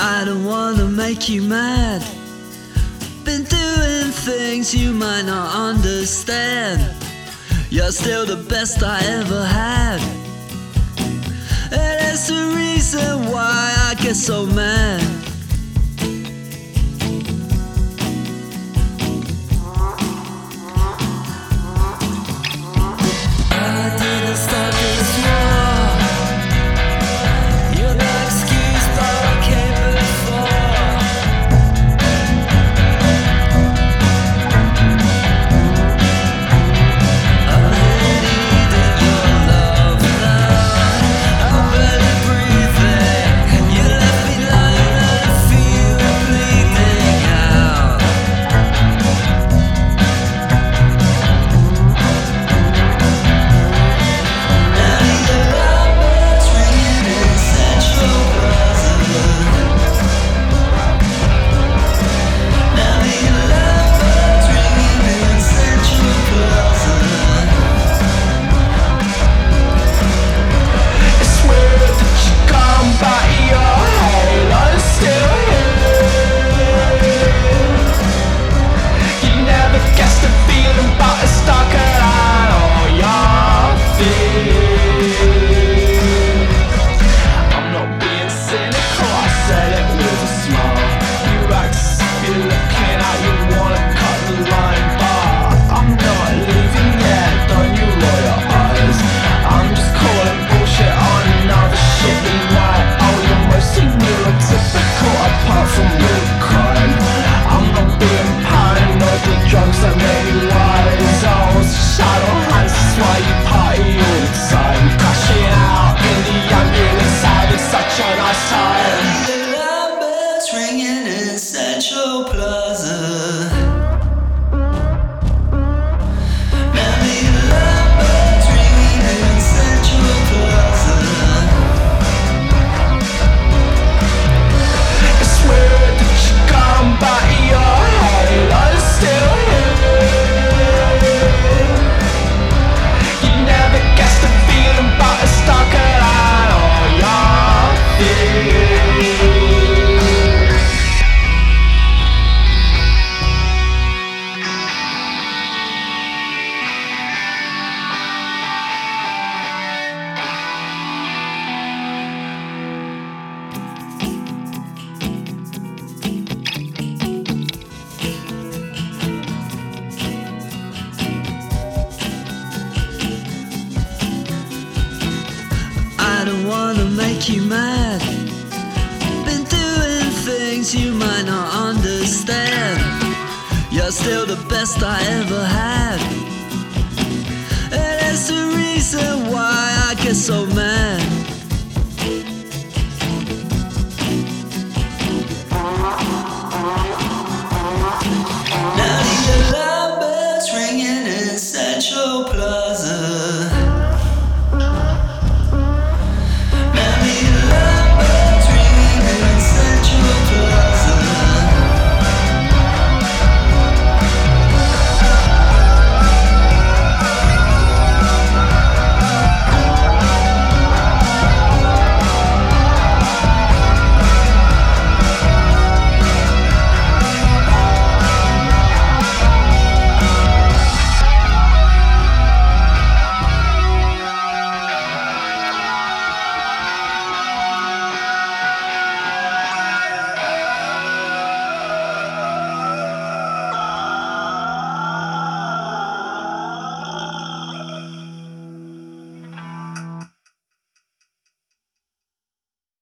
I don't wanna make you mad. Been doing things you might not understand. You're still the best I ever had, and that's the reason why I get so mad. I didn't start this war. You're the excuse, but I came before. I really needed your love now. I'm barely breathing. You left me lying and I feel bleeding out. Central Plaza. Now the alarm bells ringing in Central Plaza. I swear that you gone by your head, I'm still here. You never guessed the feeling, but it's stuck around all your fears. I don't wanna make you mad. Been doing things you might not understand. You're still the best I ever had, and that's the reason why I get so mad. Now the alarm bells ringing in Central Plaza.